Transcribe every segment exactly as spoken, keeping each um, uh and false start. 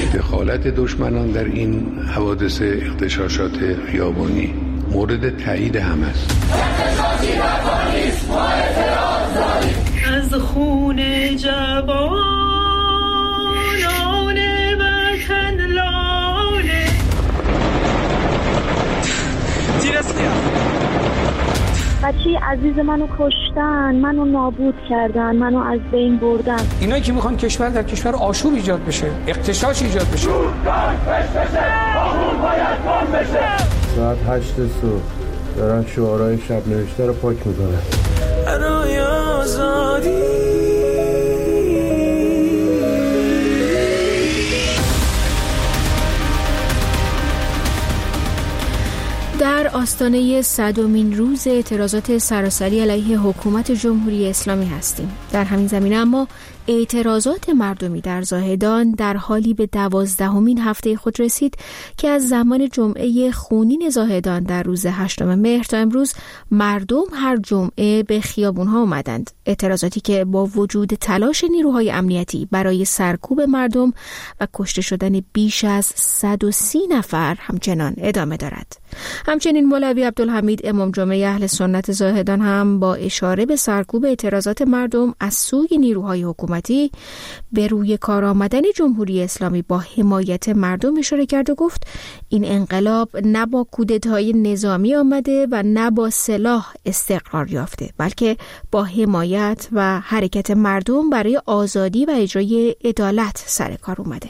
دخالت دشمنان در این حوادث اغتشاشات خیابانی مورد تایید هم است. از خون جوانان وطن لاله بچه عزیز منو کشتن، منو نابود کردن، منو از بین بردن. اینایی که میخوان کشور در کشور آشوب ایجاد بشه، اغتشاش ایجاد بشه. ساعت هشت صبح دارن شعارهای شب نوشته رو پاک میکنن. برای آزادی در آستانه صدمین روز اعتراضات سراسری علیه حکومت جمهوری اسلامی هستیم. در همین زمینه اما اعتراضات مردمی در زاهدان در حالی به دوازدهمین هفته خود رسید که از زمان جمعه خونین زاهدان در روز هشتم مهر تا امروز مردم هر جمعه به خیابونها آمدند. اعتراضاتی که با وجود تلاش نیروهای امنیتی برای سرکوب مردم و کشته شدن بیش از صد و سی نفر همچنان ادامه دارد. همچنین مولوی عبدالحمید امام جمعه اهل سنت زاهدان هم با اشاره به سرکوب اعتراضات مردم از سوی نیروهای حکومتی به روی کار آمدن جمهوری اسلامی با حمایت مردم اشاره کرد و گفت این انقلاب نه با کودتای نظامی آمده و نه با سلاح استقرار یافته، بلکه با حمایت و حرکت مردم برای آزادی و اجرای عدالت سر کار اومده.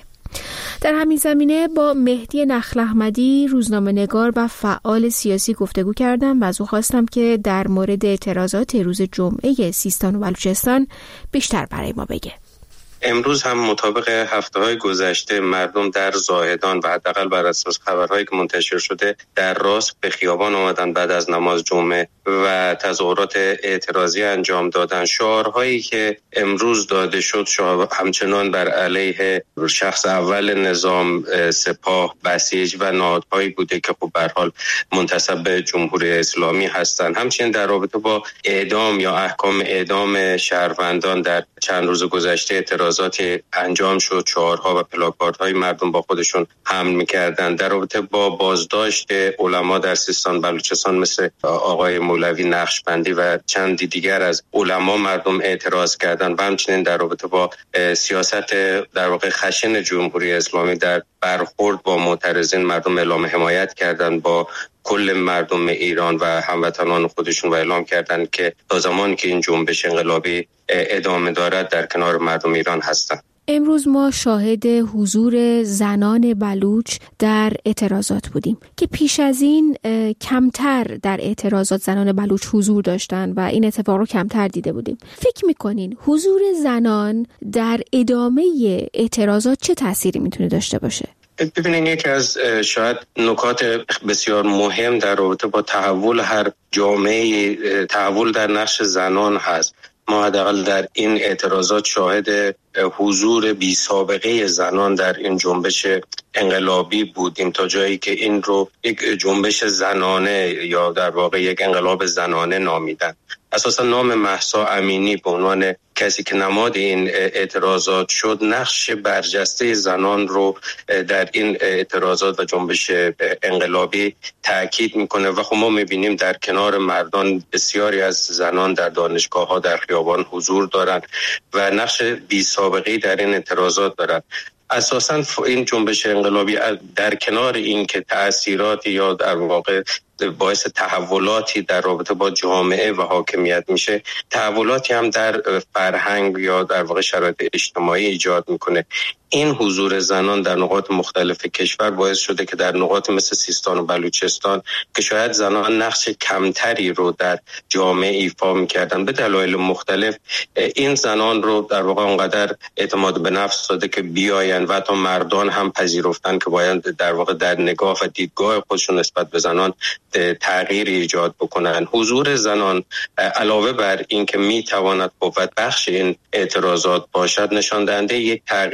در همین زمینه با مهدی نخل احمدی روزنامه‌نگار و فعال سیاسی گفتگو کردم و از او خواستم که در مورد اعتراضات روز جمعه سیستان و بلوچستان بیشتر برای ما بگه. امروز هم مطابق هفته‌های گذشته مردم در زاهدان و حداقل بر اساس خبرهایی که منتشر شده در راست به خیابان آمدن بعد از نماز جمعه و تظاهرات اعتراضی انجام دادن. شعارهایی که امروز داده شد همچنان بر علیه شخص اول نظام، سپاه، بسیج و نهادهایی بوده که خب به هر حال منتسب به جمهوری اسلامی هستند. همچنین در رابطه با اعدام یا احکام اعدام شهروندان در چند روز گذشته اعتراض اعتراضاتی انجام شد، شعارها و پلاکاردهای مردم با خودشون حمل می‌کردند. در رابطه با بازداشت علما در سیستان بلوچستان مثل آقای مولوی نقشبندی و چندی دیگر از علما مردم اعتراض کردند و همچنین در رابطه با سیاست در واقع خشن جمهوری اسلامی در برخورد با معترضین مردم اعلام حمایت کردند با کل مردم ایران و هموطنان خودشون و اعلام کردند که تا زمانی که این جنبش انقلابی ادامه دارد در کنار مردم ایران هستند. امروز ما شاهد حضور زنان بلوچ در اعتراضات بودیم که پیش از این کمتر در اعتراضات زنان بلوچ حضور داشتن و این اتفاق رو کمتر دیده بودیم. فکر میکنین حضور زنان در ادامه اعتراضات چه تأثیری میتونه داشته باشه؟ ببینید یکی از شاید نکات بسیار مهم در رابطه با تحول هر جامعه تحول در نقش زنان هست. ما حداقل در این اعتراضات شاهد حضور بی سابقه زنان در این جنبش انقلابی بودیم تا جایی که این رو یک جنبش زنانه یا در واقع یک انقلاب زنانه نامیدن. اساسا نام مهسا امینی به عنوان کسی که نماد این اعتراضات شد نقش برجسته زنان رو در این اعتراضات و جنبش انقلابی تاکید میکنه و خب ما میبینیم در کنار مردان بسیاری از زنان در دانشگاه‌ها در خیابان حضور دارند و نقش بی سابقه‌ای در این اعتراضات دارند. اساساً این جنبش انقلابی در کنار این که تأثیراتی یا در واقع باعث تحولاتی در رابطه با جامعه و حاکمیت میشه، تحولاتی هم در فرهنگ یا در واقع شرایط اجتماعی ایجاد میکنه. این حضور زنان در نقاط مختلف کشور باعث شده که در نقاط مثل سیستان و بلوچستان که شاید زنان نقش کمتری رو در جامعه ایفا میکردن به دلایل مختلف، این زنان رو در واقع اونقدر اعتماد به نفس داده که بیاین و حتی مردان هم پذیرفتن که باید در واقع در نگاه و دیدگاه خودشون نسبت به زنان تغییر ایجاد بکنن. حضور زنان علاوه بر این که میتواند قوت بخش این اعتراضات باشد، نشان دهنده یک تغییر بسیار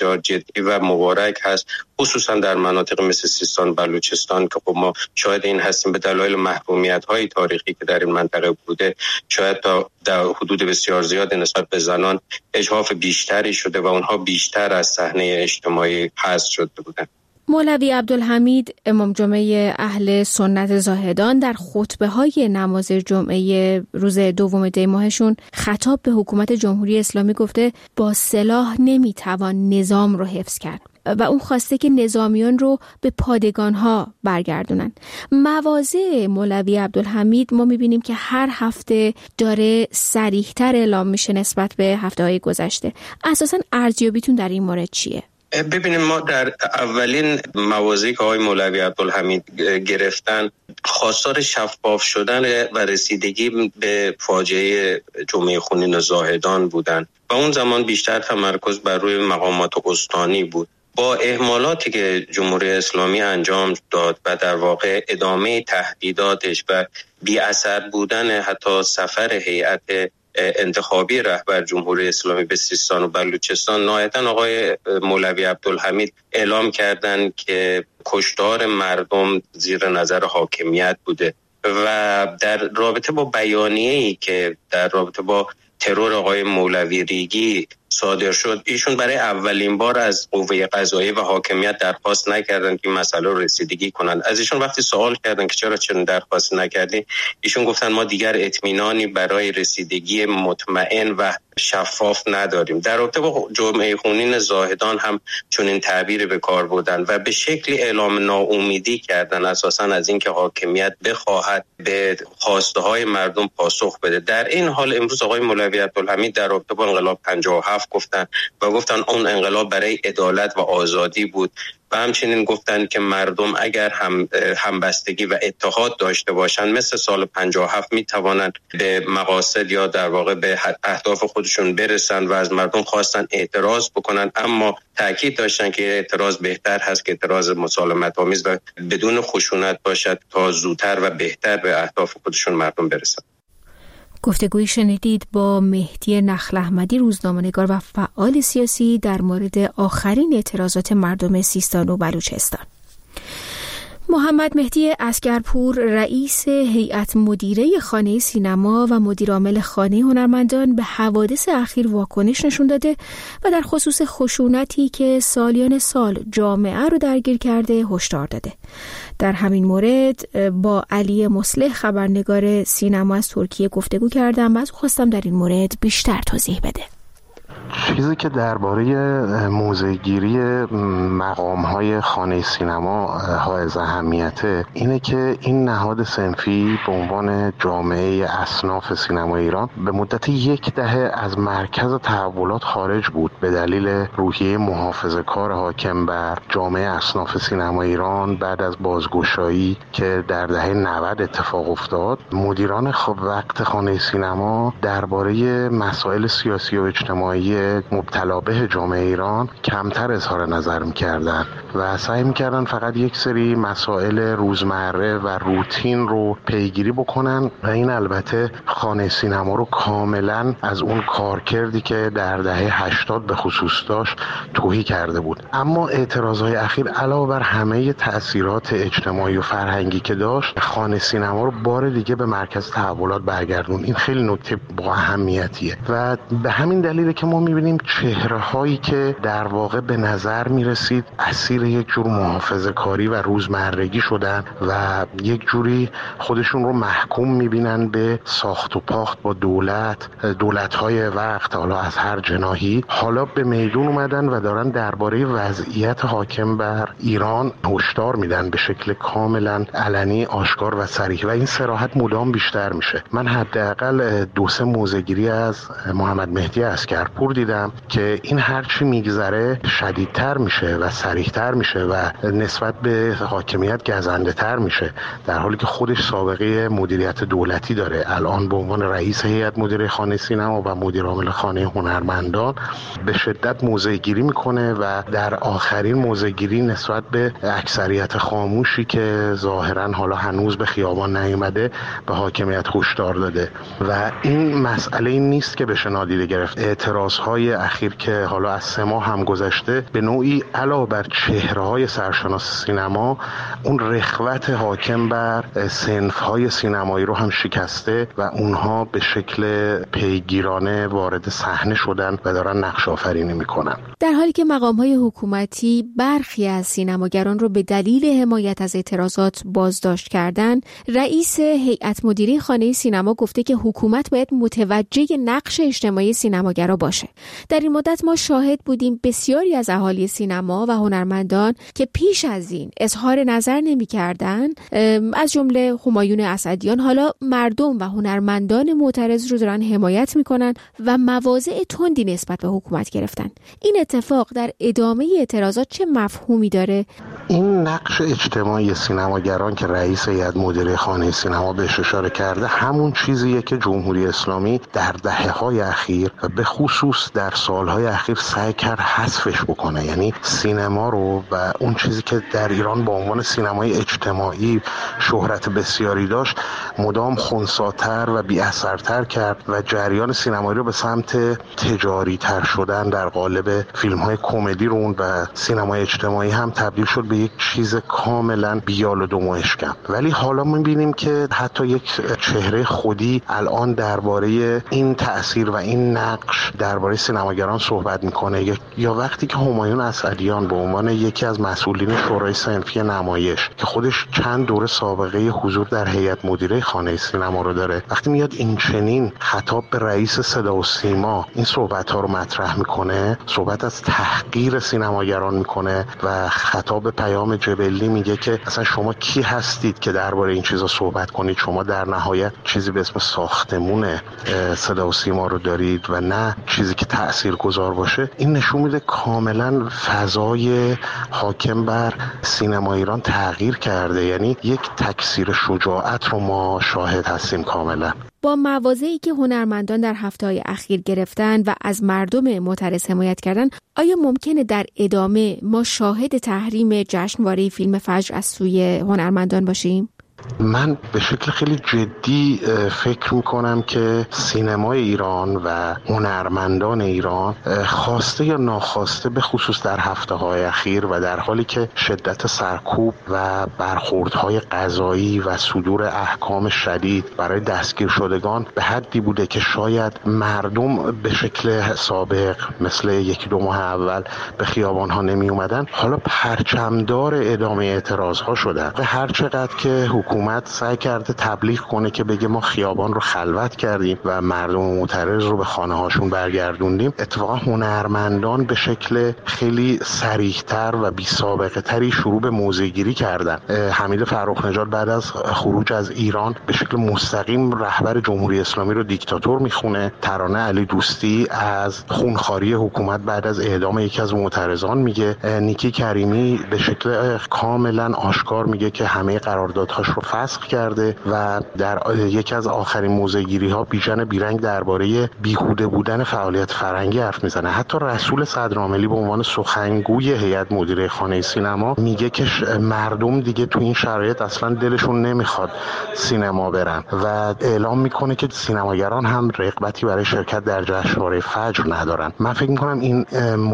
بسیار جدی و مبارک هست، خصوصا در مناطق مثل سیستان بلوچستان که خب ما شاهد این هستیم به دلایل محرومیت‌های تاریخی که در این منطقه بوده، شاید تا در حدود بسیار زیاد نسبت به زنان اجحاف بیشتری شده و اونها بیشتر از صحنه اجتماعی حذف شده بودند. مولوی عبدالحمید امام جمعه اهل سنت زاهدان در خطبه‌های نماز جمعه روز دوم دی ماهشون خطاب به حکومت جمهوری اسلامی گفته با سلاح نمیتوان نظام رو حفظ کرد و اون خواسته که نظامیان رو به پادگان‌ها برگردونن. مواضع مولوی عبدالحمید ما می‌بینیم که هر هفته داره صریح‌تر اعلام میشه نسبت به هفته‌های گذشته. اساساً ارزیابیتون در این مورد چیه؟ ببینیم ما در اولین مواضعی که آقای مولوی عبدالحمید گرفتن خواستار شفاف شدن و رسیدگی به فاجعه جمعه خونین زاهدان بودن و اون زمان بیشتر تمرکز بر روی مقامات استانی بود. با اهمالاتی که جمهوری اسلامی انجام داد و در واقع ادامه تهدیداتش و بی اثر بودن حتی سفر هیئت انتخابی رهبر جمهوری اسلامی به سیستان و بلوچستان، نهایتاً آقای مولوی عبدالحمید اعلام کردند که کشتار مردم زیر نظر حاکمیت بوده و در رابطه با بیانیه‌ای که در رابطه با ترور آقای مولوی ریگی صادر شد، ایشون برای اولین بار از قوه قضاییه و حاکمیت درخواست نکردن که مسئله رو رسیدگی کنند. از ایشون وقتی سوال کردن که چرا چنین درخواست نکردین، ایشون گفتن ما دیگر اطمینانی برای رسیدگی مطمئن و شفاف نداریم. در رابطه با جمعه خونین زاهدان هم چنین تعبیری به کار بردن و به شکلی اعلام ناامیدی کردن اساساً از اینکه حاکمیت بخواهد به خواسته های مردم پاسخ بده. در این حال امروز آقای مولوی عبدالحمید در رابطه با انقلاب پنجاه و هفت گفتن و گفتن اون انقلاب برای عدالت و آزادی بود و همچنین گفتن که مردم اگر هم همبستگی و اتحاد داشته باشند مثل سال پنجاه و هفت میتوانند به مقاصد یا در واقع به اهداف خودشون برسن و از مردم خواستن اعتراض بکنن، اما تاکید داشتن که اعتراض بهتر هست که اعتراض مسالمت آمیز و بدون خشونت باشد تا زودتر و بهتر به اهداف خودشون مردم برسن. گفتگویی شنیدید با مهدی نخل احمدی، روزنامه‌نگار و فعال سیاسی، در مورد آخرین اعتراضات مردم سیستان و بلوچستان. محمد مهدی عسگرپور، رئیس هیئت مدیره خانه سینما و مدیرعامل خانه هنرمندان، به حوادث اخیر واکنش نشون داده و در خصوص خشونتی که سالیان سال جامعه رو درگیر کرده هشدار داده. در همین مورد با علی مصلح، خبرنگار سینما از ترکیه، گفتگو کردم و از خواستم در این مورد بیشتر توضیح بده. چیزی که درباره موضع‌گیری مقام‌های خانه سینما حائز اهمیته اینه که این نهاد صنفی به عنوان جامعه اصناف سینما ایران به مدت یک دهه از مرکز تحولات خارج بود به دلیل روحیه محافظه‌کار حاکم بر جامعه اصناف سینما ایران. بعد از بازگشایی که در دهه نود اتفاق افتاد، مدیران وقت خانه سینما درباره مسائل سیاسی و اجتماعی مبتلا به جامعه ایران کمتر اظهار نظر می‌کردن و سعی می‌کردن فقط یک سری مسائل روزمره و روتین رو پیگیری بکنن و این البته خانه سینما رو کاملا از اون کارکردی که در دهه هشتاد به خصوص داشت توهی کرده بود. اما اعتراضهای اخیر علاوه بر همه تأثیرات اجتماعی و فرهنگی که داشت، خانه سینما رو بار دیگه به مرکز تحولات برگردون. این خیلی نکته با اهمیتیه و به همین دلیله که ما می‌بینیم چهره هایی که در واقع به نظر میرسید اسیر یک جور محافظه کاری و روزمرگی شدن و یک جوری خودشون رو محکوم میبینن به ساخت و پاخت با دولت، دولت های وقت، حالا از هر جناحی، حالا به میدون اومدن و دارن درباره وضعیت حاکم بر ایران هشدار میدن به شکل کاملا علنی، آشکار و صریح و این صراحت مدام بیشتر میشه. من حداقل دو سه موضع‌گیری از محمد مهدی عسگرپور دیدم که این هرچی میگذره شدیدتر میشه و صریح‌تر میشه و نسبت به حاکمیت گزنده تر میشه، در حالی که خودش سابقه مدیریت دولتی داره. الان به عنوان رئیس هیئت مدیره خانه سینما و مدیرعامل خانه هنرمندان به شدت موضع‌گیری میکنه و در آخرین موضع‌گیری نسبت به اکثریت خاموشی که ظاهرا حالا هنوز به خیابان نیامده به حاکمیت هشدار داده و این مسئله این نیست که بشه نادیده گرفت. اعتراضهای اخیر که حالا از سه ماه هم گذشته به نوعی علاوه بر چهره‌های سرشناس سینما اون رخوت حاکم بر صنف‌های سینمایی رو هم شکسته و اونها به شکل پیگیرانه وارد صحنه شدن و دارن نقش آفرینی میکنن. در حالی که مقام‌های حکومتی برخی از سینماگران رو به دلیل حمایت از اعتراضات بازداشت کردن، رئیس هیئت مدیره خانه سینما گفته که حکومت باید متوجه نقش اجتماعی سینماگرا باشه. در این مدت ما شاهد بودیم بسیاری از اهالی سینما و هنرمندان که پیش از این اظهار نظر نمی‌کردن، از جمله همایون اسدیان، حالا مردم و هنرمندان معترض رو دارن حمایت میکنن و مواضع تندی نسبت به حکومت گرفتن. این اتفاق در ادامه اعتراضات چه مفهومی داره؟ این نقش اجتماعی سینماگران که رئیس هیئت مدیره خانه سینما بهش اشاره کرده همون چیزیه که جمهوری اسلامی در دهه‌های اخیر و به خصوص در سالهای اخیر سعی کرد حذفش بکنه. یعنی سینما رو و اون چیزی که در ایران به عنوان سینمای اجتماعی شهرت بسیاری داشت مدام خنثی‌تر و بی‌اثرتر کرد و جریان سینمایی رو به سمت تجاری تر شدن در قالب فیلم‌های کمدی روند و سینمای اجتماعی هم تبدیل شد به یک چیز کاملا بیال و دم و اشکم. ولی حالا می‌بینیم که حتی یک چهره خودی الان درباره این تأثیر و این نقش درباره سینماگران صحبت میکنه. یا وقتی که همایون اسدیان به عنوان یکی از مسئولین شورای صنفی نمایش که خودش چند دوره سابقه حضور در هیئت مدیره خانه سینما رو داره، وقتی میاد این چنین خطاب به رئیس صدا و سیما این صحبت ها رو مطرح میکنه، صحبت از تحقیر سینماگران میکنه و خطاب به پیام جبلی میگه که اصلا شما کی هستید که درباره این چیزا صحبت کنید؟ شما در نهایت چیزی به اسم ساختمون صدا و سیما رو دارید و نه چیزی که تاثیرگذار باشه. این نشون میده کاملا فضای حاکم بر سینما ایران تغییر کرده. یعنی یک تکثیر شجاعت رو ما شاهد هستیم کاملا. با مواضعی که هنرمندان در هفته‌های اخیر گرفتن و از مردم معترض حمایت کردن، آیا ممکنه در ادامه ما شاهد تحریم جشنواره فیلم فجر از سوی هنرمندان باشیم؟ من به شکل خیلی جدی فکر میکنم که سینمای ایران و هنرمندان ایران خواسته یا ناخواسته به خصوص در هفته‌های اخیر و در حالی که شدت سرکوب و برخوردهای قضایی و صدور احکام شدید برای دستگیر شدگان به حدی بوده که شاید مردم به شکل سابق مثل یکی دو ماه اول به خیابانها نمی اومدن، حالا پرچمدار ادامه اعتراضها شدن و هر چقدر که حکومت سعی کرده تبلیغ کنه که بگه ما خیابان رو خلوت کردیم و مردم معترض رو به خانه هاشون برگردوندیم، اتفاقا هنرمندان به شکل خیلی صریح‌تر و بی سابقه تری شروع به موضع‌گیری کردن. حمید فرخ نژاد بعد از خروج از ایران به شکل مستقیم رهبر جمهوری اسلامی رو دیکتاتور میخونه. ترانه علی دوستی از خونخواری حکومت بعد از اعدام یکی از معترضان میگه. نیکی کریمی به شکل کاملا آشکار میگه که همه قراردادهاش رو فسخ کرده و در یکی از آخرین موضع‌گیری ها بیژن بیرنگ درباره بیهوده بودن فعالیت فرهنگی حرف میزنه. حتی رسول صدرعاملی به عنوان سخنگوی هیئت مدیره خانه سینما میگه که مردم دیگه تو این شرایط اصلا دلشون نمیخواد سینما برن و اعلام میکنه که سینماگران هم رغبتی برای شرکت در جشنواره فجر ندارن. من فکر میکنم این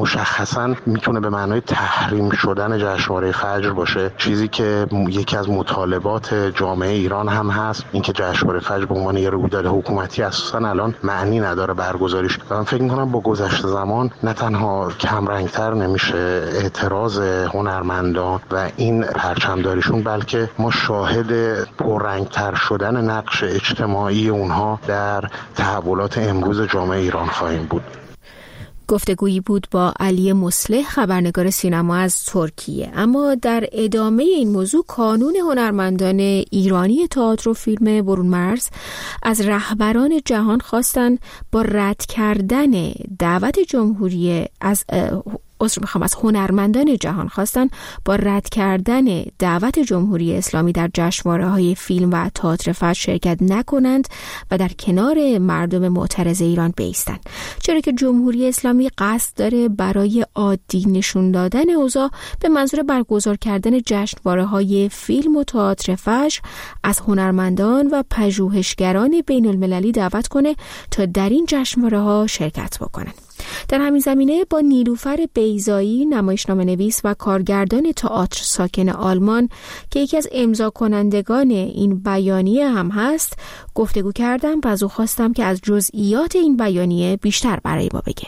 مشخصا میتونه به معنای تحریم شدن جشنواره فجر باشه، چیزی که یکی از مطالبات جامعه ایران هم هست. اینکه جشنواره فجر به عنوان یه رویداد حکومتی اساسا الان معنی نداره برگزاریش. و من فکر میکنم با گذشت زمان نه تنها کمرنگتر نمیشه اعتراض هنرمندان و این پرچمداریشون، بلکه ما شاهد پررنگتر شدن نقش اجتماعی اونها در تحولات امروز جامعه ایران خواهیم بود. گفتگویی بود با علی مصلح، خبرنگار سینما از ترکیه. اما در ادامه این موضوع، کانون هنرمندان ایرانی تئاتر و فیلم برون مرز از رهبران جهان خواستن با رد کردن دعوت جمهوری از عذر میخوام از هنرمندان جهان خواستن با رد کردن دعوت جمهوری اسلامی در جشنواره‌های فیلم و تئاتر فجر شرکت نکنند و در کنار مردم معترض ایران بایستند، چرا که جمهوری اسلامی قصد داره برای عادی نشون دادن اوضاع به منظور برگزار کردن جشنواره‌های فیلم و تئاتر فجر از هنرمندان و پژوهشگران بین المللی دعوت کنه تا در این جشنواره‌ها شرکت بکنن. در همین زمینه با نیلوفر بیضایی، نمایشنامه نویس و کارگردان تئاتر ساکن آلمان که یکی از امضا کنندگان این بیانیه هم هست گفتگو کردم و از او خواستم که از جزئیات این بیانیه بیشتر برای ما بگه.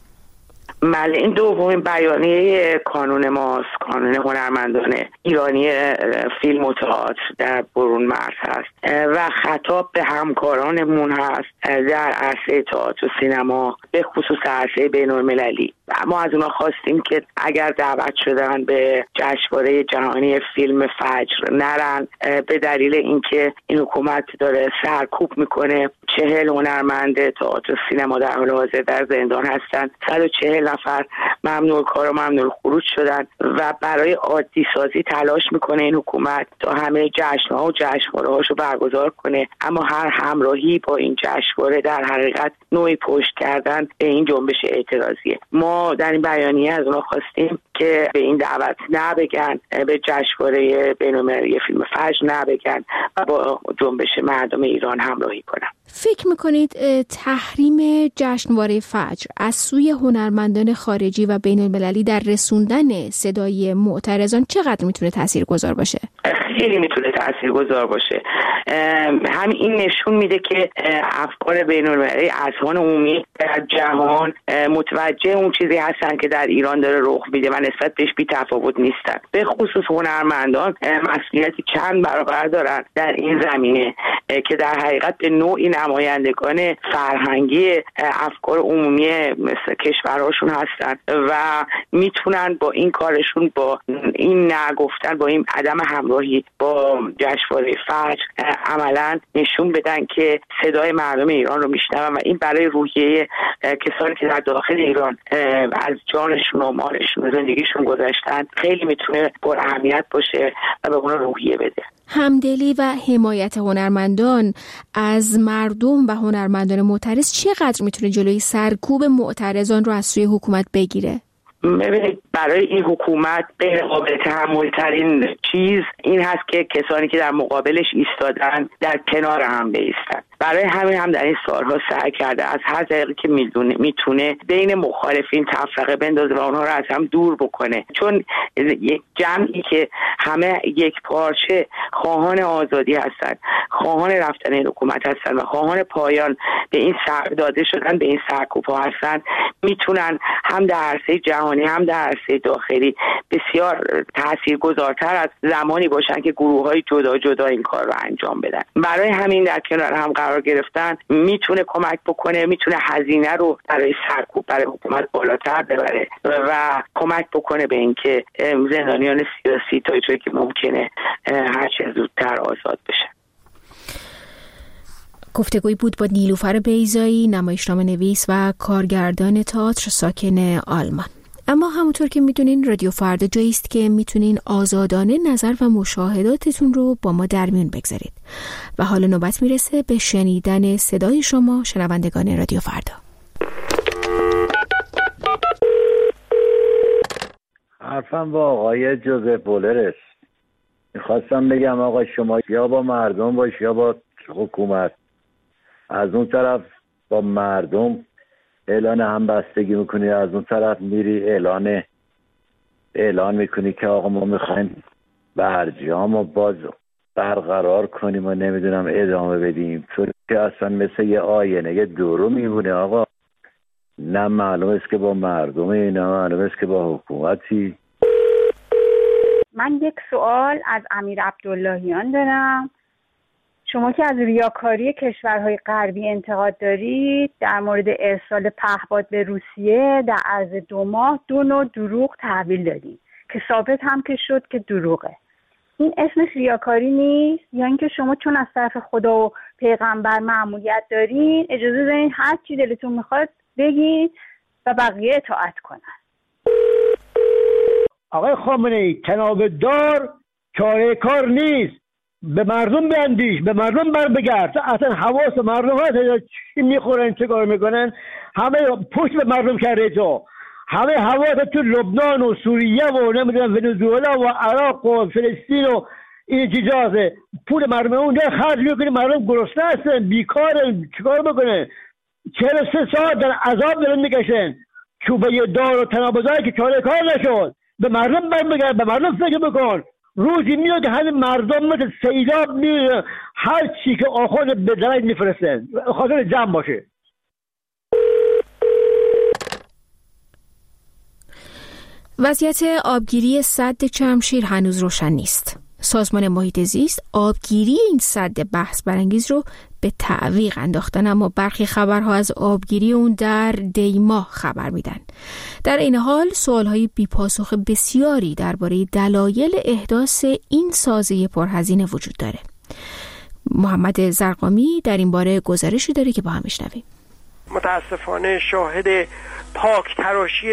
بله، این دومین بیانیه کانون ماست، کانون هنرمندان ایرانی فیلم و تئاتر در برون مرز هست و خطاب به همکارانمون هست در عرصه تئاتر و سینما، به خصوص عرصه بین‌المللی. ما از اونا خواستیم که اگر دعوت شدن به جشنواره جهانی فیلم فجر نرن، به دلیل اینکه این حکومت داره سرکوب میکنه. چهل هنرمند تئاتر و سینما در حال حاضر در زندان هستن، صد و چهل نفر ممنوع کار و ممنوع خروج شدن و برای عادی سازی تلاش میکنه این حکومت تا همه جشن‌ها و جشنواره‌هاشو برگزار کنه، اما هر همراهی با این جشنواره در حقیقت نوعی پشت کردن به این جنبش اعتراضیه. ما در این بیانیه از اونها خواستیم که به این دعوت نه بگن، به جشنواره بین‌المللی فیلم فجر نه بگن و با جنبش مردم ایران همراهی کنن. فکر میکنید تحریم جشنواره فجر از سوی هنرمندان خارجی و بین‌المللی در رسوندن صدای معترضان چقدر میتونه تاثیرگذار باشه؟ خیلی میتونه تاثیرگذار باشه. همین این نشون میده که افکار بین‌المللی، اذهان عمومی در جهان متوجه اون چیزی هستن که در ایران داره رخ میده و نسبت بهش بی تفاوت نیستن. به خصوص هنرمندان مسئولیتی چند برابر دارن در این زمینه که در حقیقت به نوعی نمایندگان فرهنگی افکار عمومی مثل کشورهاشون هستن و میتونن با این کارشون، با این نگفتن، با این عدم همراهی با جشنواره فجر عملا نشون بدن که صدای مردم ایران رو میشنون و این برای روحیه کسانی که در داخل ایران از جانشون و مالشون و زندگیشون گذاشتن خیلی میتونه پر اهمیت باشه و به اونا روحیه بده. همدلی و حمایت هنرمندان از مردم و هنرمندان معترض چقدر میتونه جلوی سرکوب معترضان رو از سوی حکومت بگیره؟ ببینید، برای این حکومت غیر قابل تحمل ترین چیز این هست که کسانی که در مقابلش ایستادن در کنار هم بایستن. برای همین هم در این سالها سعی کرده از هر طریقی که میدونه میتونه بین مخالفین تفرقه بندازه و اونها رو از هم دور بکنه، چون یک جمعی که همه یک پارچه خواهان آزادی هستن، خواهان رفتن این حکومت هستن و خواهان پایان به این سر داده شدن به این سرکوب‌ها هستن، میتونن هم در عرصه جهانی هم در عرصه داخلی بسیار تاثیرگذارتر از زمانی باشن که گروه‌های جدا جدا این کار رو انجام بدن. برای همین در کنار هم قرار گرفتن میتونه کمک بکنه، میتونه هزینه رو برای سرکوب برای حکومت بالاتر ببره و کمک بکنه به اینکه زندانیان سیاسی تا جایی که ممکنه هر چه زودتر آزاد بشن. گفتگویی بود با نیلوفر بیضایی، نمایشنامه نویس و کارگردان تئاتر ساکن آلمان. اما همونطور که میدونین رادیو فردا جایی است که میتونین آزادانه نظر و مشاهداتتون رو با ما در میون بگذارید و حالا نوبت میرسه به شنیدن صدای شما شنوندگان رادیو فردا. حرفم با آقای جوزف بولر است. میخواستم بگم آقا شما یا با مردم باش یا با حکومت. از اون طرف با مردم اعلان همبستگی میکنی، از اون طرف میری اعلان اعلان میکنی که آقا ما میخوایم برجام و باز برقرار کنیم و نمیدونم ادامه بدیم، تو که اصلا مثل یه آینه یه دورو میمونه آقا. نه معلوم است که با مردمه، نه معلوم است که با حکومتی. من یک سوال از امیر عبداللهیان دارم. شما که از ریاکاری کشورهای غربی انتقاد دارید، در مورد ارسال پهپاد به روسیه در عرض دو ماه دو نوع دروغ تحویل دادید که ثابت هم که شد که دروغه. این اسمش ریاکاری نیست؟ یا اینکه شما چون از طرف خدا و پیغمبر مأموریت دارین اجازه دارین هر چی دلتون میخواد بگید و بقیه اطاعت کنن؟ آقای خامنه‌ای، تناب دار چاره کار نیست. به مردم بیندیش، به مردم بر بگرد. اصلا حواس مردم هست چی میخورن چه کار میکنن، همه پشت به مردم کرده. تو همه حواس تو لبنان و سوریه و نمیدونم ونزوئلا و عراق و فلسطین و این چیزاست. پول مردم اون ده خرج میکنه، مردم گرسنه هستن، بیکارن، چیکار بکنن؟ چهل و سه ساعت در عذاب دارن میکشن. چوبه دار و تنابزایی که چاره کار نشد، به مردم برمیگرد، به مردم فکر بکن. روزی میاد که همین مردم مثل سیلاب میره هر چی که آخوند به درج میفرستن خاطر جمع باشه. وضعیت آبگیری سد چمشیر هنوز روشن نیست. سازمان محیط زیست آبگیری این سد بحث برانگیز رو به تعویق انداختن، اما برخی خبرها از آبگیری اون در دیما خبر میدن. در این حال سوالهای بی‌پاسخ بسیاری درباره دلایل احداث این سازه پرهزینه وجود داره. محمد زرقامی در این باره گزارشی داره که با هم میشنویم. متاسفانه شاهد پاک تراشی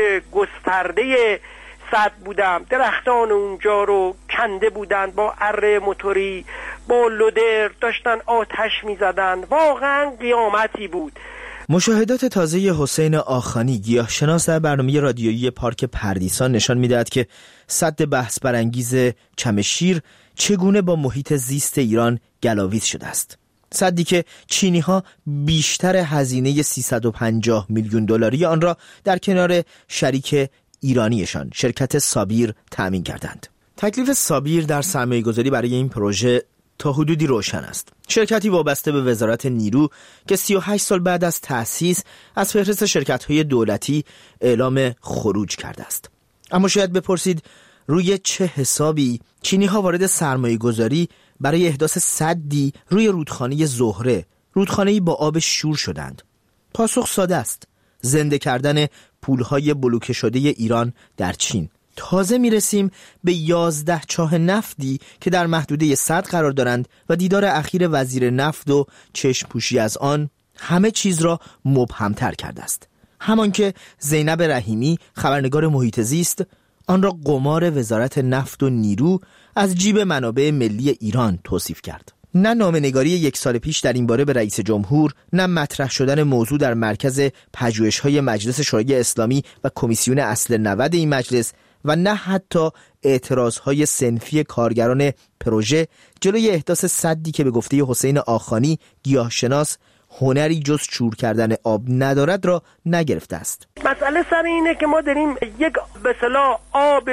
گسترده سد بودم. درختان اونجا رو کنده بودن با اره موتوری، با لودر داشتن آتش میزدن. واقعا قیامتی بود. مشاهدات تازه حسین آخانی گیاهشناس در برنامه رادیویی پارک پردیسان نشان میدهد که سد بحث برانگیز چمشیر چگونه با محیط زیست ایران گلاویز شده است. سدی که چینی‌ها بیشتر هزینه سیصد و پنجاه میلیون دلاری آن را در کنار شریک ایرانیشان شرکت سابیر تأمین کردند. تکلیف سابیر در سرمایه‌گذاری برای این پروژه تا حدودی روشن است. شرکتی وابسته به وزارت نیرو که سی و هشت سال بعد از تأسیس از فهرست شرکت‌های دولتی اعلام خروج کرده است. اما شاید بپرسید روی چه حسابی چینی‌ها وارد سرمایه‌گذاری برای احداث سدی روی رودخانه زهره، رودخانه‌ای با آب شور شدند؟ پاسخ ساده است: زنده کردن پولهای بلوکه شده ایران در چین. تازه میرسیم به یازده چاه نفتی که در محدوده سد قرار دارند و دیدار اخیر وزیر نفت و چشم پوشی از آن همه چیز را مبهمتر کرده است. همان که زینب رحیمی خبرنگار محیط زیست آن را قمار وزارت نفت و نیرو از جیب منابع ملی ایران توصیف کرد. نه نامه‌نگاری یک سال پیش در این باره به رئیس جمهور، نه مطرح شدن موضوع در مرکز پژوهش‌های مجلس شورای اسلامی و کمیسیون اصل نود این مجلس و نه حتی اعتراضهای صنفی کارگران پروژه جلوی احداث سدی که به گفته حسین آخانی گیاهشناس هنری جز شور کردن آب ندارد را نگرفته است. مسئله سر اینه که ما داریم یک به اصطلاح آب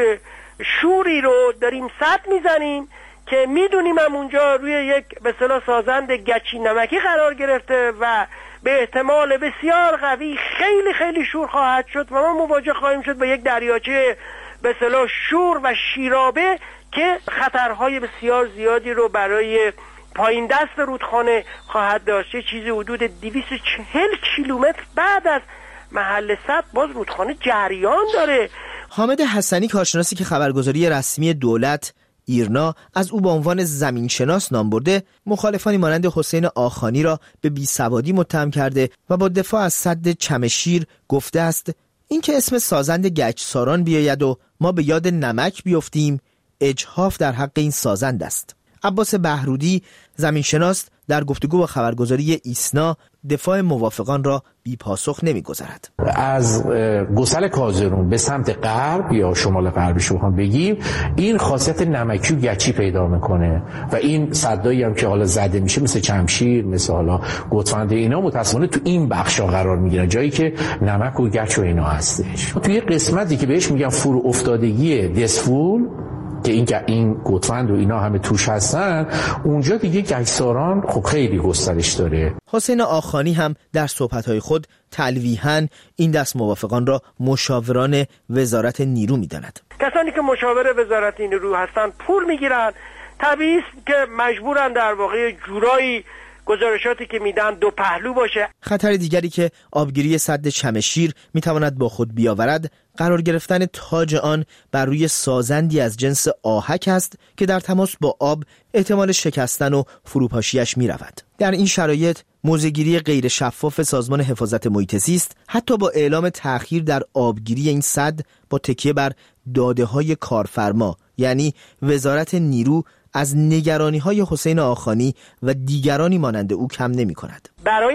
شوری رو داریم سد میزنیم که میدونیم هم اونجا روی یک به اصطلاح سازند گچی نمکی قرار گرفته و به احتمال بسیار قوی خیلی خیلی شور خواهد شد و ما مواجه خواهیم شد با یک دریاچه به اصطلاح شور و شیرابه که خطرهای بسیار زیادی رو برای پایین دست رودخانه خواهد داشت. چیزی حدود دویست و چهل کیلومتر بعد از محل سد باز رودخانه جریان داره. حامد حسنی کارشناسی که خبرگزاری رسمی دولت ایرنا از او به عنوان زمینشناس نام برده، مخالفانی مانند حسین آخانی را به بیسوادی متهم کرده و با دفاع از سد چمشیر گفته است اینکه اسم سازند گچساران بیاید و ما به یاد نمک بیفتیم اجحاف در حق این سازند است. عباس بهرودی زمینشناس در گفتگو با خبرگزاری ایسنا دفاع موافقان را بی پاسخ نمی‌گذارد. از گسل کازرون به سمت غرب یا شمال غربی شما بگیم این خاصیت نمکی و گچی پیدا میکنه و این صدایی هم که حالا زده میشه مثل چمشیر، مثل حالا گوتفند، اینا متأسفانه تو این بخشا قرار میگیرن، جایی که نمک و گچ و اینا هستش. توی قسمتی که بهش میگن فرو افتادگی دسفول که این که این گوتفند و اینا همه توش هستن، اونجا دیگه گچساران خب خیلی گسترش داره. حسین آخانی هم در صحبت‌های خود تلویحاً این دست موافقان را مشاوران وزارت نیرو می‌داند. کسانی که مشاور وزارت نیرو هستن پول میگیرن، طبیعی است که مجبورن در واقع جورایی گزارشاتی که میدن دو پهلو باشه. خطر دیگری که آبگیری سد چمشیر میتواند با خود بیاورد قرار گرفتن تاج آن بر روی سازندی از جنس آهک است که در تماس با آب احتمال شکستن و فروپاشیش میرود. در این شرایط موضع‌گیری غیر شفاف سازمان حفاظت محیط زیست حتی با اعلام تأخیر در آبگیری این سد با تکیه بر داده‌های کارفرما یعنی وزارت نیرو از نگرانی‌های حسین آخانی و دیگرانی مانند او کم نمی‌کند. برای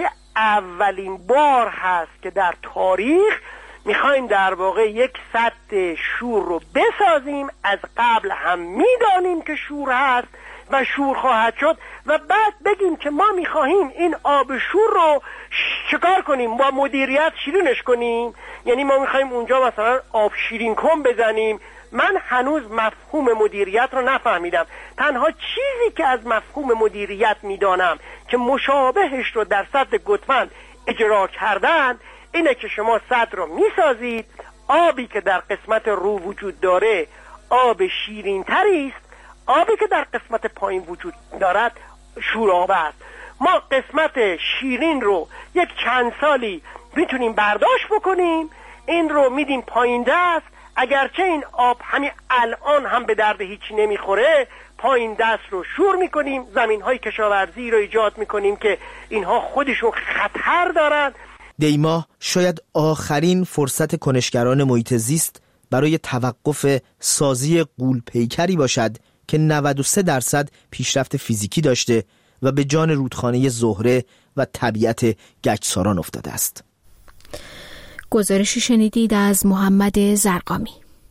اولین بار هست که در تاریخ میخوایم در واقع یک سد شور رو بسازیم. از قبل هم میدانیم که شور هست و شور خواهد شد و بعد بگیم که ما میخواهیم این آب شور رو چکار کنیم، با مدیریت شیرینش کنیم، یعنی ما میخواهیم اونجا مثلا آب شیرین کن بزنیم. من هنوز مفهوم مدیریت رو نفهمیدم. تنها چیزی که از مفهوم مدیریت میدانم که مشابهش رو در سد گوتمند اجرا کردن اینه که شما سد رو میسازید، آبی که در قسمت رو وجود داره آب شیرین تری است، آبی که در قسمت پایین وجود دارد شورآب است. ما قسمت شیرین رو یک چند سالی میتونیم برداشت بکنیم، این رو میدیم پایین دست، اگرچه این آب همین الان هم به درد هیچی نمیخوره، پایین دست رو شور میکنیم، زمین های کشاورزی رو ایجاد میکنیم که اینها خودشون خطر دارن. دیما شاید آخرین فرصت کنشگران محیط زیست برای توقف سازی غول پیکری باشد که نود و سه درصد پیشرفت فیزیکی داشته و به جان رودخانه زهره و طبیعت گچساران افتاده است. گزارشی شنیدید از محمد زرقامی.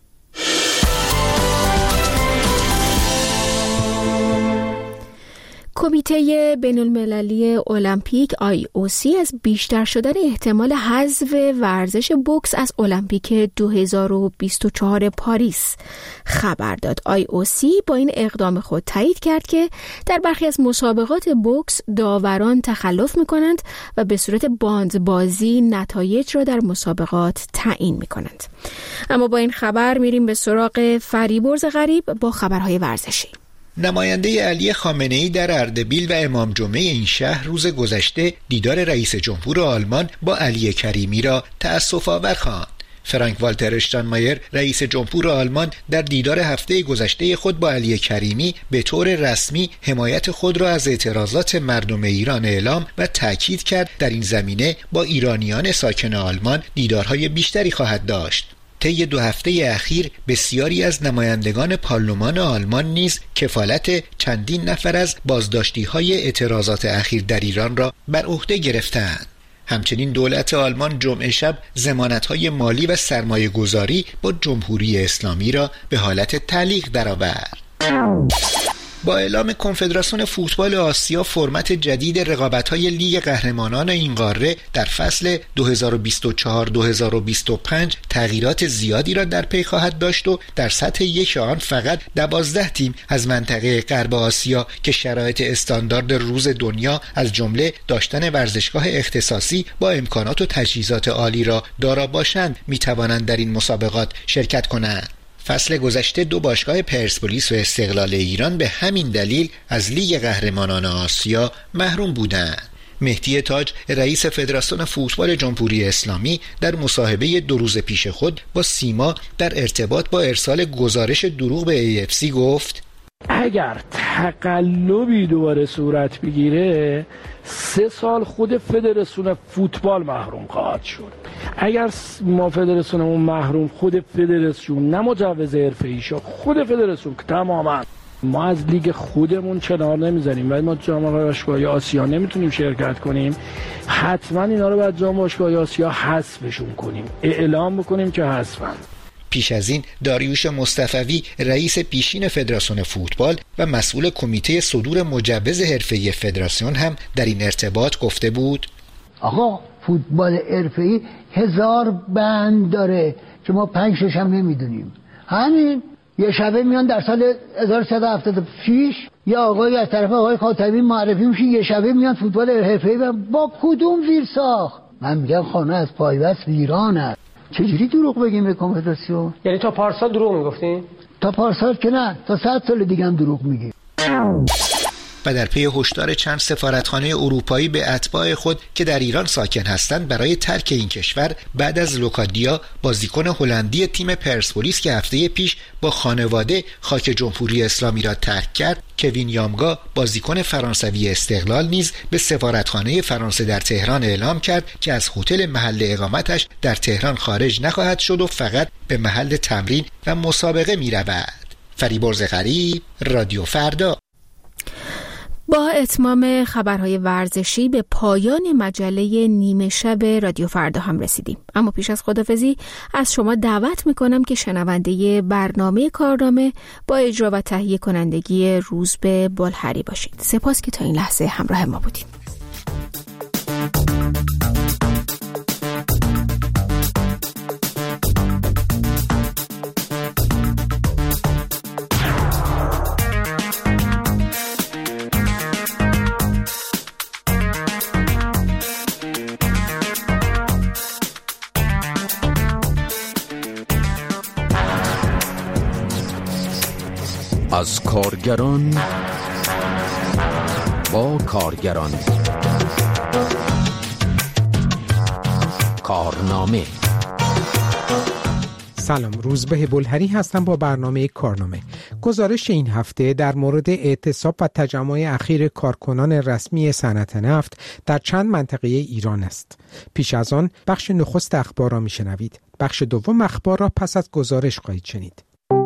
کمیته بین‌المللی المپیک آی او سی از بیشتر شدن احتمال حذف ورزش بوکس از المپیک دو هزار و بیست و چهار پاریس خبر داد. آی او سی با این اقدام خود تایید کرد که در برخی از مسابقات بوکس داوران تخلف می‌کنند و به صورت باندبازی نتایج را در مسابقات تعیین می‌کنند. اما با این خبر میریم به سراغ فریبرز غریب با خبرهای ورزشی. نماینده علی خامنه‌ای در اردبیل و امام جمعه این شهر روز گذشته دیدار رئیس جمهور آلمان با علی کریمی را تأسف آور خواند. فرانک والتر اشتاینمایر رئیس جمهور آلمان در دیدار هفته گذشته خود با علی کریمی به طور رسمی حمایت خود را از اعتراضات مردم ایران اعلام و تأکید کرد در این زمینه با ایرانیان ساکن آلمان دیدارهای بیشتری خواهد داشت. طی دو هفته اخیر بسیاری از نمایندگان پارلمان آلمان نیز کفالت چندین نفر از بازداشتی‌های اعتراضات اخیر در ایران را بر عهده گرفتند. همچنین دولت آلمان جمعه شب ضمانت‌های مالی و سرمایه‌گذاری با جمهوری اسلامی را به حالت تعلیق درآورد. با اعلام کنفدراسیون فوتبال آسیا فرمت جدید رقابت‌های لیگ قهرمانان این قاره در فصل دو هزار و بیست و چهار دو هزار و بیست و پنج تغییرات زیادی را در پی خواهد داشت و در سطح یک آن فقط دوازده تیم از منطقه غرب آسیا که شرایط استاندارد روز دنیا از جمله داشتن ورزشگاه اختصاصی با امکانات و تجهیزات عالی را دارا باشند می‌توانند در این مسابقات شرکت کنند. فصل گذشته دو باشگاه پرسپولیس و استقلال ایران به همین دلیل از لیگ قهرمانان آسیا محروم بودند. مهدی تاج رئیس فدراسیون فوتبال جمهوری اسلامی در مصاحبه دو روز پیش خود با سیما در ارتباط با ارسال گزارش دروغ به ای اف سی گفت اگر تقلبی دوباره صورت بگیره سه سال خود فدراسیون فوتبال محروم خواهد شد. اگر ما فدراسیونمون محروم، خود فدراسیون نه مجوز حرفه‌ای شد، خود فدراسیون که تماما ما از لیگ خودمون کنار نمیزنیم و ما جام باشگاه‌های آسیا نمیتونیم شرکت کنیم، حتما اینا رو باید جام باشگاه‌های آسیا حذفشون کنیم، اعلام بکنیم که حذفن. پیش از این داریوش مصطفوی رئیس پیشین فدراسیون فوتبال و مسئول کمیته صدور مجوز حرفه‌ای فدراسیون هم در این ارتباط گفته بود آقا فوتبال حرفه‌ای هزار بند داره که ما پنج شش هم نمیدونیم. همین یه شبه میان در سال هزار و سیصد و هفتاد و شش یا آقای از طرف آقای خاتمی معرفی میشه، یه شبه میان فوتبال حرفه‌ای با کدوم زیر ساخت؟ من میگم خانه از پایبست ویران است. چجوری دروغ بگیم به کنفدراسیون؟ یعنی تا پارسال دروغ میگفتین؟ تا پارسال که نه، تا صد سال دیگه هم دروغ میگیم. و در پی هشدار چند سفارتخانه اروپایی به اتباع خود که در ایران ساکن هستند برای ترک این کشور بعد از لوکادیا بازیکن هلندی تیم پرسپولیس که هفته پیش با خانواده خاک جمهوری اسلامی را ترک کرد، کوین یامگا بازیکن فرانسوی استقلال نیز به سفارتخانه فرانسه در تهران اعلام کرد که از هتل محل اقامتش در تهران خارج نخواهد شد و فقط به محل تمرین و مسابقه می رود. فریبرز غریب، رادیو فردا. با اتمام خبرهای ورزشی به پایان مجله نیمه شب رادیو فردا هم رسیدیم. اما پیش از خداحافظی از شما دعوت میکنم که شنونده برنامه کارنامه با اجرا و تهیه کنندگی روزبه بلحری باشید. سپاس که تا این لحظه همراه ما بودید. از کارگران با کارگران. کارنامه. سلام، روزبه بلحری هستم با برنامه کارنامه. گزارش این هفته در مورد اعتصاب و تجمع اخیر کارکنان رسمی صنعت نفت در چند منطقه ایران است. پیش از آن بخش نخست اخبار را میشنوید. بخش دوم اخبار را پس از گزارش خواهید شنید.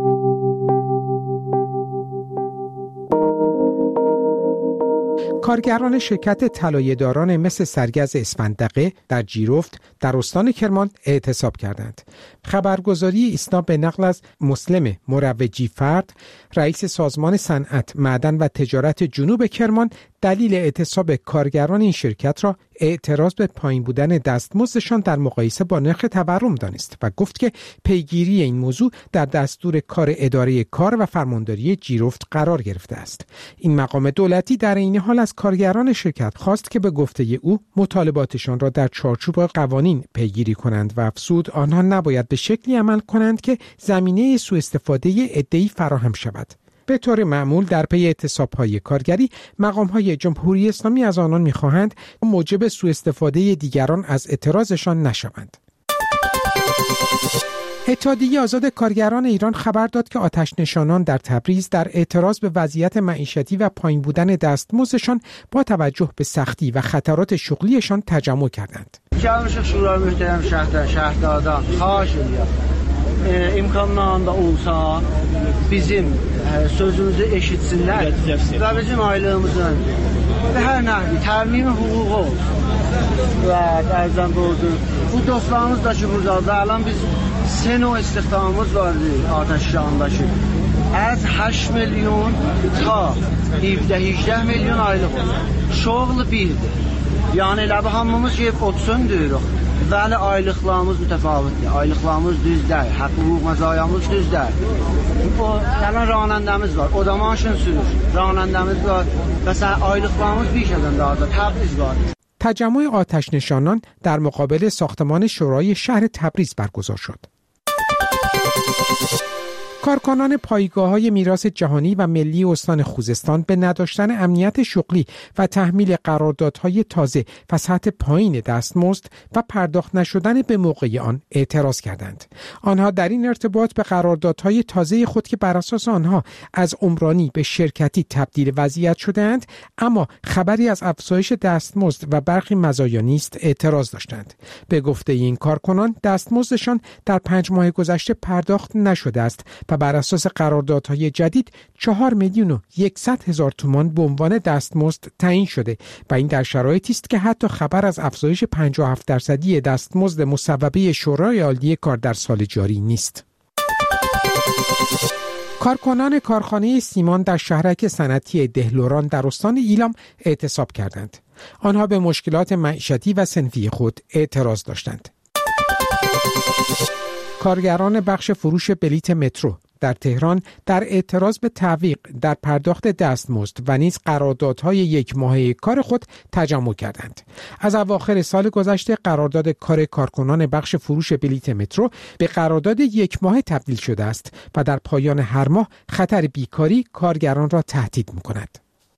کارگران شرکت طلایه‌داران مس سرگز اسفندقه در جیرفت در استان کرمان اعتصاب کردند. خبرگزاری ایسنا به نقل از مسلم مروجی فرد، رئیس سازمان صنعت، معدن و تجارت جنوب کرمان، دلیل اعتصاب کارگران این شرکت را اعتراض به پایین بودن دستمزدشان در مقایسه با نرخ تورم دانست و گفت که پیگیری این موضوع در دستور کار اداره کار و فرمانداری جیرفت قرار گرفته است. این مقام دولتی در این حال از کارگران شرکت خواست که به گفته او مطالباتشان را در چارچوب قوانین پیگیری کنند و افزود آنها نباید به شکلی عمل کنند که زمینه سوء استفاده عده‌ای فراهم شود. به طور معمول در پی اعتصاب‌های کارگری مقام‌های جمهوری اسلامی از آنان می‌خواهند موجب سوء استفاده دیگران از اعتراضشان نشوند. اتحادیه آزاد کارگران ایران خبر داد که آتش نشانان در تبریز در اعتراض به وضعیت معیشتی و پایین بودن دستمزدشان با توجه به سختی و خطرات şuğliyشان تجمع کردند. Çalışıq şura möhtərəm şəhər şəhərdadan xahiş edirəm. İmkanlarında olsa bizim sözümüzü eşitsinlər və bizim aylığımızın və hər nəhvi təmin hüququ olsun. Və ərzən qoydum. Bu dostlarımız da ki buradadır. Alan biz سه نوع استخدامımız vardı Ateşşan'daki. از هشت میلیون تا هفده هجده میلیون aylıq olur. Şoğlu birdir. Yəni ləbi hamımız ki otuz deyirik. Vəli aylıqlarımız mütəfavitdir. Aylıqlarımız düz deyil. Haqq hüquq məzayamız düz deyil. O gələn ranəndəmiz var. O da maşın sürür. Ranəndəmiz var. Məsələn aylıqlarımız bir şeydən daha da Təbriz var. تجمع آتش نشانان در مقابل ساختمان شورای شهر تبریز برگزار شد. کارکنان پایگاه‌های میراث جهانی و ملی استان خوزستان به نداشتن امنیت شغلی و تحمیل قراردادهای تازه و سطح پایین دستمزد و پرداخت نشدن به موقع آن اعتراض کردند. آنها در این ارتباط به قراردادهای تازه خود که بر اساس آنها از عمرانی به شرکتی تبدیل وضعیت شدند اما خبری از افزایش دستمزد و برخی مزایا نیست اعتراض داشتند. به گفته این کارکنان دستمزدشان در پنج ماه گذشته پرداخت نشده است و بر اساس قراردادهای جدید چهار میلیون و یکصد هزار تومان به عنوان دستمزد تعیین شده و این در شرایطی است که حتی خبر از افزایش پنجاه و هفت درصدی دستمزد مصوبه شورای عالی کار در سال جاری نیست. کارکنان کارخانه سیمان در شهرک صنعتی دهلوران در استان ایلام اعتصاب کردند. آنها به مشکلات معیشتی و صنفی خود اعتراض داشتند. کارگران بخش فروش بلیت مترو در تهران در اعتراض به تعویق در پرداخت دستمزد و نیز قراردادهای یک ماهه کار خود تجمع کردند. از اواخر سال گذشته قرارداد کار کارکنان بخش فروش بلیت مترو به قرارداد یک ماهه تبدیل شده است و در پایان هر ماه خطر بیکاری کارگران را تهدید می‌کند.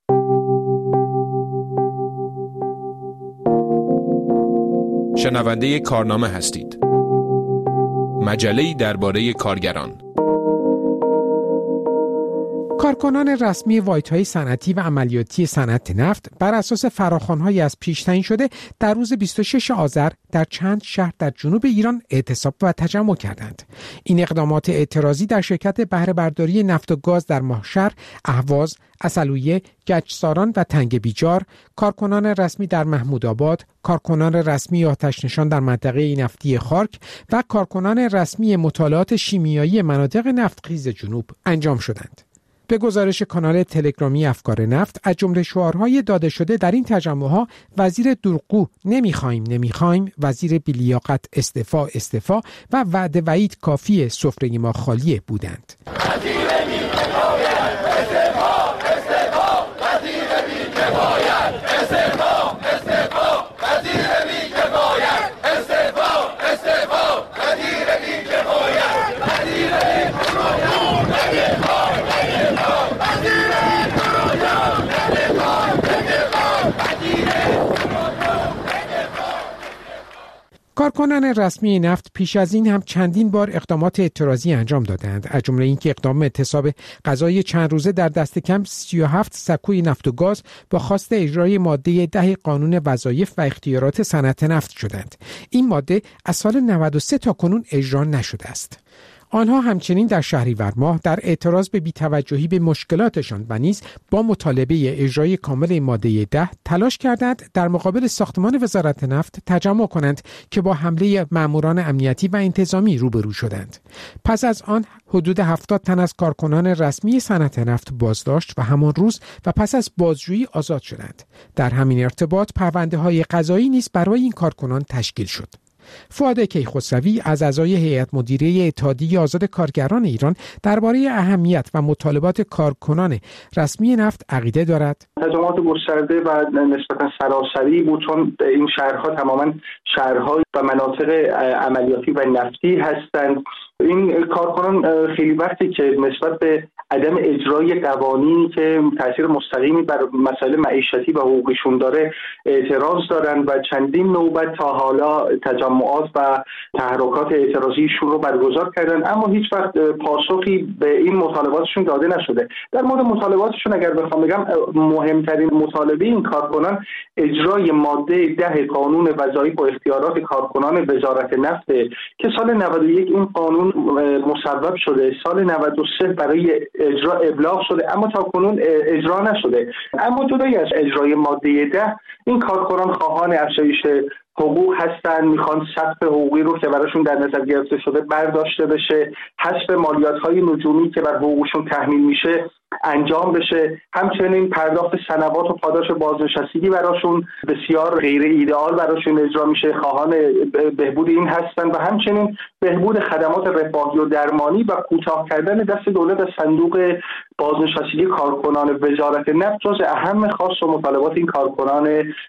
شنونده کارنامه هستید. مجله‌ای درباره کارگران. کارکنان رسمی واحدهای صنعتی و عملیاتی صنعت نفت بر اساس فراخوان‌های از پیش تعیین شده در روز بیست و ششم آذر در چند شهر در جنوب ایران اعتصاب و تجمع کردند. این اقدامات اعتراضی در شرکت بهره برداری نفت و گاز در ماهشهر، اهواز، عسلویه، گچساران و تنگ بیجار، کارکنان رسمی در محمودآباد، کارکنان رسمی آتش نشان در منطقه نفتی خارک و کارکنان رسمی مطالعات شیمیایی مناطق نفتخیز جنوب انجام شدند. به گزارش کانال تلگرامی افکار نفت، از جمله شعارهای داده شده در این تجمع‌ها وزیر دروغگو نمیخوایم نمیخوایم، وزیر بی‌لیاقت استعفا استعفا و وعده وعید کافی سفره ما خالیه بودند. کارکنان رسمی نفت پیش از این هم چندین بار اقدامات اعتراضی انجام دادند، از جمله اینکه اقدام اعتصاب غذای چند روزه در دست کم سی و هفت سکوی نفت و گاز با خواست اجرای ماده ده قانون وظایف و اختیارات صنعت نفت شدند. این ماده از سال نود و سه تا کنون اجرا نشده است. آنها همچنین در شهریور ماه در اعتراض به بی‌توجهی به مشکلاتشان و نیز با مطالبه اجرای کامل ماده ده تلاش کردند در مقابل ساختمان وزارت نفت تجمع کنند که با حمله ماموران امنیتی و انتظامی روبرو شدند. پس از آن حدود هفتاد تن از کارکنان رسمی صنعت نفت بازداشت و همان روز و پس از بازجویی آزاد شدند. در همین ارتباط پرونده‌های قضایی نیز برای این کارکنان تشکیل شد. فؤاد کیخسروی از اعضای هیئت مدیره اتحادیه آزاد کارگران ایران درباره اهمیت و مطالبات کارکنان رسمی نفت عقیده دارد. تجمعات گسترده و نسبتا سراسری بود، چون این شهرها تماما شهرهای و مناطق عملیاتی و نفتی هستند. این کارکنان خیلی وقتی که نسبت به عدم اجرای قوانینی که تاثیر مستقیمی بر مسائل معیشتی و حقوقیشون داره اعتراض دارن و چندین نوبت تا حالا تجمعات و تحرکات اعتراضیشون رو برگزار کردن، اما هیچ وقت پاسخی به این مطالباتشون داده نشده. در مورد مطالباتشون اگر بخوام بگم، مهمترین مطالبه این کارکنان اجرای ماده ده قانون وظایف و اختیارات کارکنان وزارت نفت که سال نود و یک این قانون مصوب شده، سال نود و سه برای اجرا ابلاغ شده اما تا کنون اجرا نشده. اما جدای از اجرای ماده ده، این کارکنان خواهان افزایش حقوق هستن، میخوان سقف حقوقی رو که براشون در نظر گرفته شده برداشته بشه، حذف مالیات‌های نجومی که بر حقوقشون تحمیل میشه انجام بشه، همچنین پرداخت سنوات و پاداش بازنشستگی براشون بسیار غیر ایدئال براشون اجرا میشه، خواهان بهبود این هستن و همچنین بهبود خدمات رفاهی و درمانی و کوتاه کردن دست دولت از صندوق بازنشستگی کارکنان وزارت نفت جز اهم خواست و مطالبات این کارکنان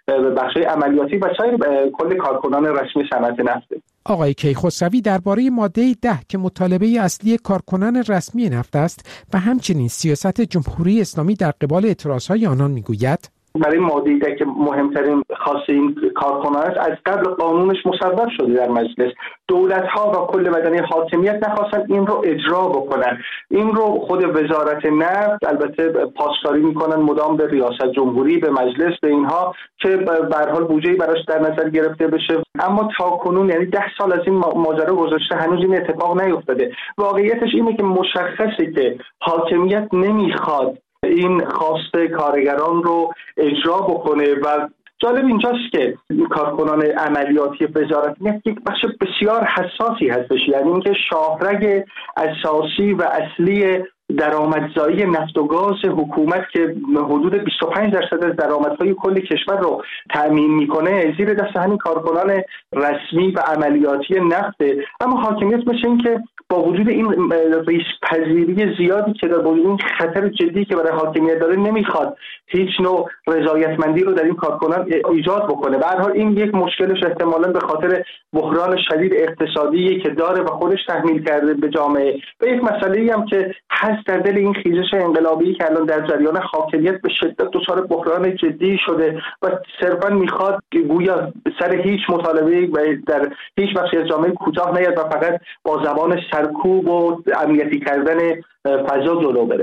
بخش عملیاتی و سایر کل کارکنان رسمی صنعت نفت. آقای کیخسروی درباره ماده ده که مطالبه اصلی کارکنان رسمی نفت است و همچنین سیاست جمهوری اسلامی در قبال اعتراضهای آنان میگوید: برای ماده ده که مهمترین خاص این کارکنان است، از قبل قانونش مصوب شده در مجلس، دولت‌ها و کل بدنه حاکمیت نخواستن این رو اجرا بکنن. این رو خود وزارت نفت البته پاسداری میکنن مدام به ریاست جمهوری، به مجلس، به اینها که به هر حال بودجه‌ای براش در نظر گرفته بشه، اما تا کنون یعنی ده سال از این ماجرا گذشته هنوز این اتفاق نیفتاده. واقعیتش اینه که مشخصه که حاکمیت نمیخواد این خواست کارگران رو اجرا بکنه و جالب اینجاست که کارکنان عملیاتی وزارت نفت یک بخش بسیار حساسی هستش، یعنی اینکه شاهرگ اساسی و اصلی درآمدزایی نفت و گاز حکومت که حدود بیست و پنج درصد از درآمدهای کل کشور رو تأمین میکنه زیر دست همین کارکنان رسمی و عملیاتی نفت. اما حاکمیت مثل این که با وجود این ریسک پذیری زیادی که با این خطر جدی که برای حاکمیت داره نمیخواد هیچ نوع رضایتمندی رو در این کارکنان ایجاد بکنه. به هر حال این یک مشکلش احتمالاً به خاطر بحران شدید اقتصادی که داره و خودش تحمیل کرده به جامعه و یک مسئله‌ای هم که هست در دل این خیزش انقلابی که الان در جریان حاکمیت به شدت دچار بحران جدی شده و صرفاً میخواد گویا سر هیچ مطالبه و در هیچ بخشی از جامعه کوتاه نیاد و فقط با زبان سرکوب و امنیتی کردن فضا جلو بره.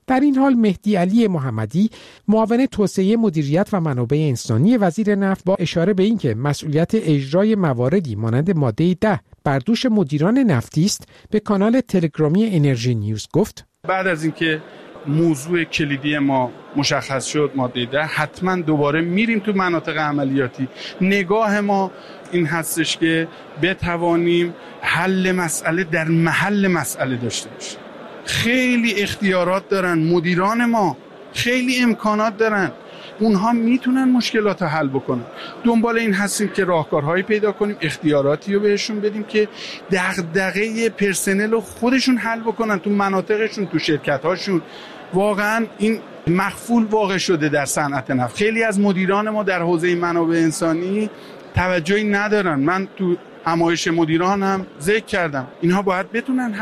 در این حال مهدی علی محمدی معاون توسعه مدیریت و منابع انسانی وزیر نفت با اشاره به اینکه مسئولیت اجرای مواردی مانند ماده ده بر دوش مدیران نفتی است به کانال تلگرامی انرژی نیوز گفت بعد از اینکه موضوع کلیدی ما مشخص شد ماده ده، حتما دوباره میریم تو مناطق عملیاتی. نگاه ما این هستش که بتوانیم حل مسئله در محل مسئله داشته باشیم. خیلی اختیارات دارن مدیران ما، خیلی امکانات دارن، اونها میتونن مشکلات رو حل بکنن. دنبال این هستیم که راهکارهایی پیدا کنیم، اختیاراتی رو بهشون بدیم که دغدغه پرسنل رو خودشون حل بکنن تو مناطقشون، تو شرکت‌هاشون. واقعا این مخفول واقع شده در صنعت نفت. خیلی از مدیران ما در حوزه منابع انسانی توجهی ندارن. من تو همایش مدیران هم ذکر کردم اینها باید بتونن